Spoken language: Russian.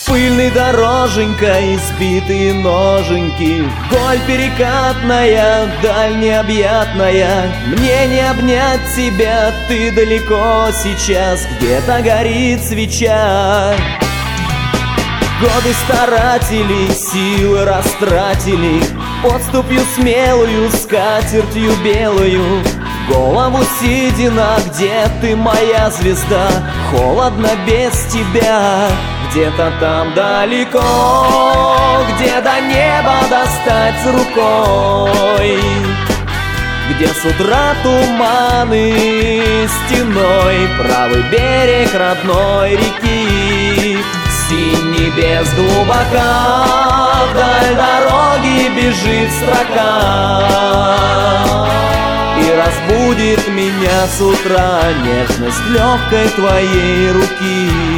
Пыльной дороженькой сбитые ноженьки, вдоль перекатная, даль необъятная. Мне не обнять тебя, ты далеко сейчас, где-то горит свеча. Годы старатели, силы растратили, подступью смелую, скатертью белую. В голову седина, где ты, моя звезда? Холодно без тебя. Где-то там далеко, где до неба достать рукой, где с утра туманы стеной, правый берег родной реки. Синь небес глубока, вдаль дороги бежит строка, и разбудит меня с утра нежность легкой твоей руки.